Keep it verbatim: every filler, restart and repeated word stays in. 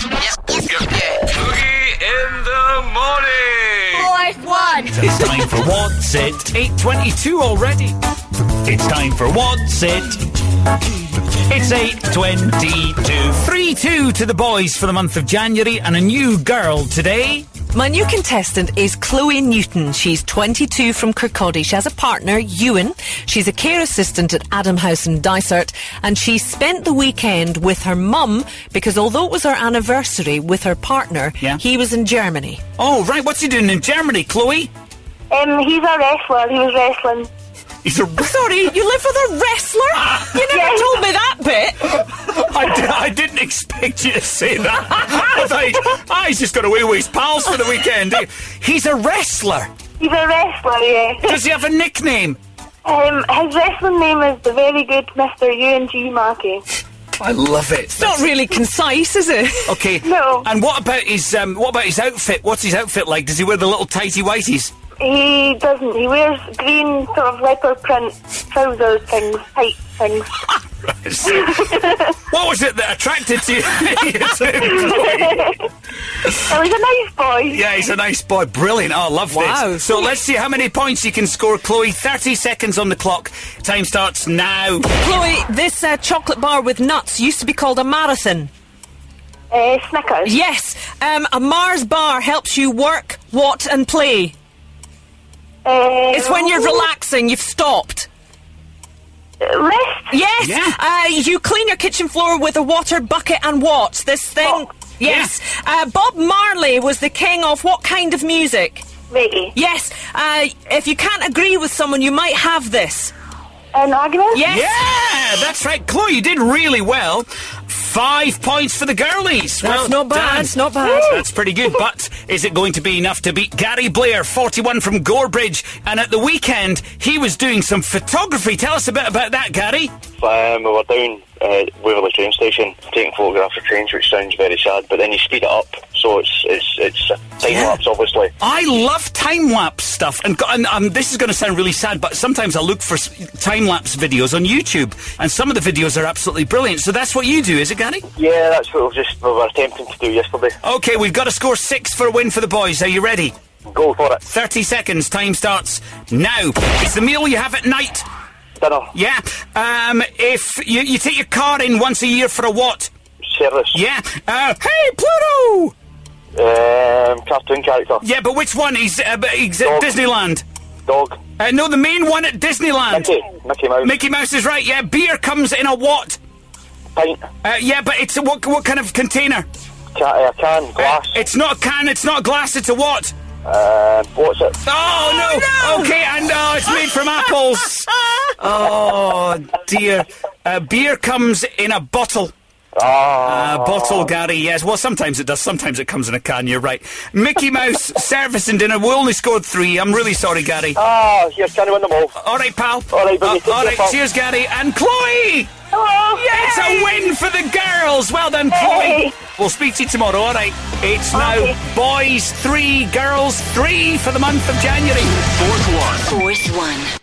Yep. Yep. Yeah. Boogie in the morning. Fourth one. It's time for What's It? eight twenty-two already. It's time for What's It? It's eight twenty-two. three two to the boys for the month of January, and a new girl today. My new contestant is Chloe Newton. She's twenty-two from Kirkcaldy. She has a partner, Ewan. She's a care assistant at Adam House in Dysart, and she spent the weekend with her mum because although it was her anniversary with her partner, Yeah. he was in Germany. Oh, right. What's he doing in Germany, Chloe? Um, he's a wrestler. He was wrestling. He's a... Sorry, you live with a wrestler? You never Yes. told me that bit. I, di- I didn't expect you to say that. I thought, ah, he's just got away with his pals for the weekend. He's a wrestler. He's a wrestler, yeah. Does he have a nickname? Um, his wrestling name is the very good Mister Ewan G. Mackey. I love it. It's not really concise, is it? Okay. No. And what about his um, what about his outfit? What's his outfit like? Does he wear the little tighty whities? He doesn't. He wears green sort of leopard print trousers things, tight things. What was it that attracted to you? Oh, he's a nice boy. Yeah, he's a nice boy. Brilliant. Oh, I love Wow. this. So let's see how many points you can score, Chloe. thirty seconds on the clock. Time starts now. Chloe, this uh, chocolate bar with nuts used to be called a marathon. Uh, Snickers. Yes. Um, a Mars bar helps you work, what, and play. Uh, It's when you're relaxing, you've stopped. Rest. Yes. Yeah. Uh, you clean your kitchen floor with a water bucket and what? This thing? Oh. Yes. Uh, Bob Marley was the king of what kind of music? Reggae. Yes. Uh, if you can't agree with someone, you might have this. An argument. Yes. Yeah, that's right. Chloe, you did really well. Five points for the girlies. That's well not bad. done. It's not bad. That's pretty good, but is it going to be enough to beat Gary Blair, forty-one from Gorebridge? And at the weekend, he was doing some photography. Tell us a bit about that, Gary. Um, we were down uh, Waverley train station taking photographs of trains, which sounds very sad, but then you speed it up, so it's it's it's time Yeah. lapse, obviously. I love time-lapse stuff, and, and um, this is going to sound really sad, but sometimes I look for s- time-lapse videos on YouTube, and some of the videos are absolutely brilliant. So that's what you do, is it, Gary? Yeah, that's what we just we were attempting to do yesterday. Okay, we've got to score six for a win for the boys. Are you ready? Go for it. thirty seconds. Time starts now. It's the meal you have at night. Dinner, Yeah. Um, if you, you take your car in once a year for a what? service, Yeah. Uh, hey, Pluto! um, cartoon character, Yeah, but which one? He's, uh, but he's at Dog. Disneyland. dog, Uh, no, the main one at Disneyland. Mickey, Mickey Mouse, Mickey Mouse is right. Yeah, beer comes in a what? pint, Uh, yeah, but it's a what, what kind of container? ca- uh, can, glass, Uh, it's not a can, it's not a glass, it's a what? uh, what's it? Oh, no! Okay, and uh, it's made from apples. Oh, dear. Uh, beer comes in a bottle. Ah, A bottle, Gary, yes. Well, sometimes it does. Sometimes it comes in a can, you're right. Mickey Mouse, service and dinner. We only scored three. I'm really sorry, Gary. ah, here's can I win them all? All right, pal. All right, buddy, Uh, take all care, right, pal. cheers, Gary. And Chloe! Hello. It's a win for the girls. Well done, Hey. Chloe. We'll speak to you tomorrow, all right? It's now Okay. boys three, girls three for the month of January. Fourth one. Fourth one.